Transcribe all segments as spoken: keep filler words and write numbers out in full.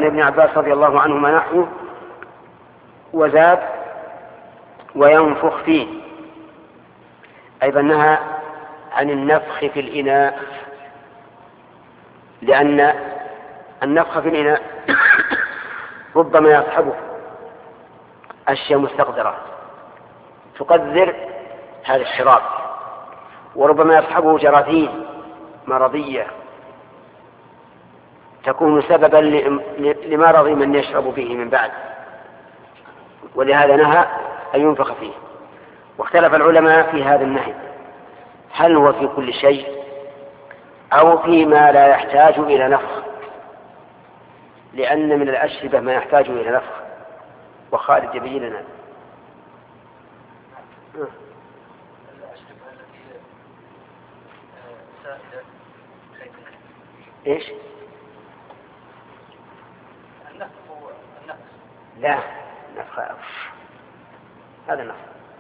ابن عباس رضي الله عنهما نحوه وزاد وينفخ فيه، أيضا نهى عن النفخ في الإناء، لأن النفخ في الإناء ربما يصحبه أشياء مستقدرة تقدر هذا الشراب، وربما يصحبه جراثيم مرضية تكون سببا لمرض من يشرب به من بعد، ولهذا نهى أن ينفخ فيه. واختلف العلماء في هذا النهي، هل هو في كل شيء أو فيما لا يحتاج إلى نفخ، لأن من الأشربة ما يحتاج إلى نفخ. وخالد يبين لنا ايش؟ النفخ هو النفخ. لا، نفخ هذا نفخ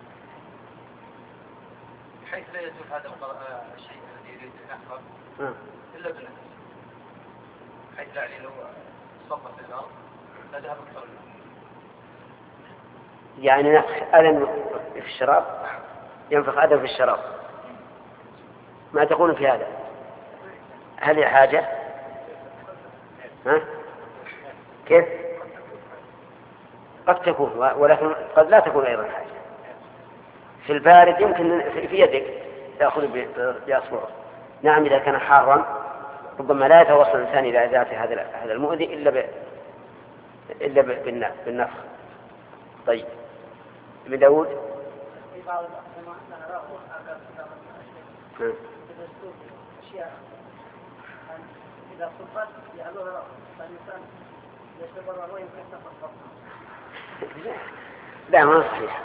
بحيث لا يزول هذا الشيء الذي يريد نفخه الا بالنفس، بحيث لا يعني لو صب في الارض لا ذهب اكثر. يعني نفخ ألم في الشراب، ينفخ ألم في الشراب. ما تقول في هذا؟ هل هي حاجة؟ ها؟ كيف؟ قد تكون، ولكن قد لا تكون أيضا حاجة. في البارد يمكن في يدك تأخذ بأصبعه. نعم، إذا كان حارا ربما لا يتوصل الإنسان إلى ذات هذا هذا المؤذي إلا ب... إلا بالنفخ. طيب، ابن داود. إذا صبت يعلوها الإنسان يتبرر ويمكن تفضل. لا، ما صحيح.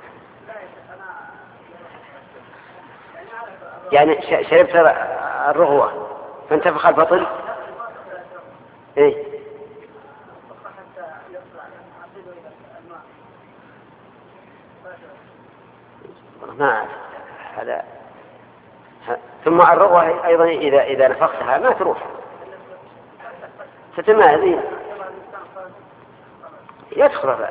يعني شربت الرغوة فانتفخ البطن. ايه، ما أعرف هذا. ثم الرغوة أيضا إذا إذا نفختها ما تروح، ستماذي يدخل.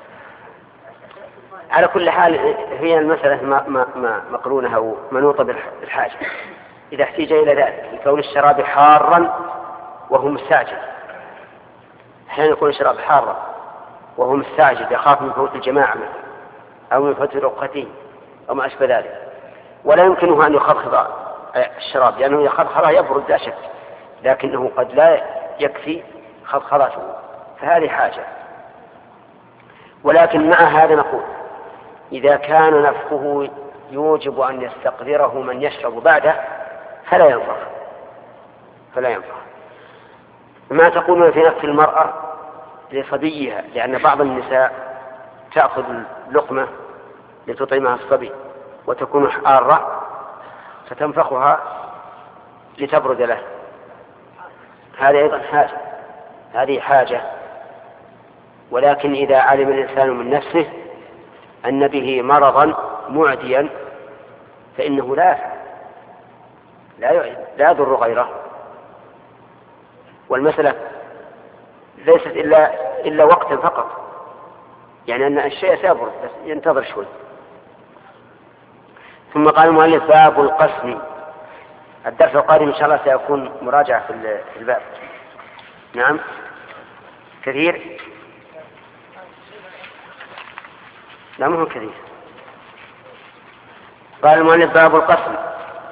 على كل حال هي المسألة ما ما ما مقرونة أو منوطة بالحاجة، إذا احتاج إلى ذلك لكون الشراب حارا وهو مستعجل. أحيانا يكون الشراب حارا وهو مستعجل يخاف من فوت الجماعة أو من فوت رقته أو ما أشبه ذلك، ولا يمكنه أن يخفض الشراب لأنه يخفضها يبرد لا شك، لكنه قد لا يكفي خفضته، فهذه حاجة. ولكن مع هذا نقول إذا كان نفخه يوجب أن يستقدره من يشرب بعده فلا ينفخ فلا ينفخ. ما تقولون في نفخ المرأة لصبيها؟ لأن بعض النساء تأخذ اللقمة لتطعمها الصبي وتكون حارة فتنفخها لتبرد له، هذه أيضا حاجة هذه حاجة. ولكن إذا علم الإنسان من نفسه أن به مرضا معديا فإنه لا لا لا يضر غيره. والمسألة ليست إلا إلا وقتا فقط، يعني أن الشيء سيبرد بس ينتظر شوي. ثم قال المؤلف باب القسم. الدرس القادم إن شاء الله سيكون مراجعة في الباب. نعم، كثير. لا، مو كثير. قال المؤلف باب القسم.